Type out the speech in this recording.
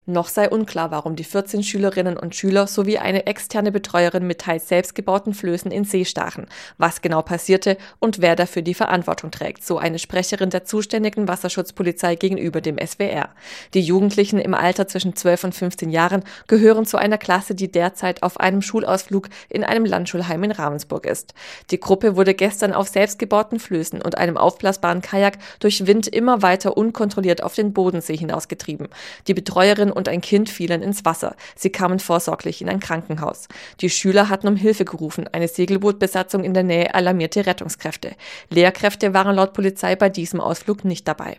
Noch sei unklar, warum die 14 Schülerinnen und Schüler sowie eine externe Betreuerin mit teils selbstgebauten Flößen in See stachen, was genau passierte und wer dafür die Verantwortung trägt, so eine Sprecherin der zuständigen Wasserschutzpolizei gegenüber dem SWR. Die Jugendlichen im Alter zwischen 12 und 15 Jahren gehören zu einer Klasse, die derzeit auf einem Schulausflug in einem Landschulheim in Ravensburg ist. Die Gruppe wurde gestern auf selbstgebauten Flößen und einem aufblasbaren Kajak durch Wind immer weiter unkontrolliert auf den Bodensee hinausgetrieben. Die Betreuerin und ein Kind fielen ins Wasser. Sie kamen vorsorglich in ein Krankenhaus. Die Schüler hatten um Hilfe gerufen. Eine Segelbootbesatzung in der Nähe alarmierte Rettungskräfte. Lehrkräfte waren laut Polizei bei diesem Ausflug nicht dabei.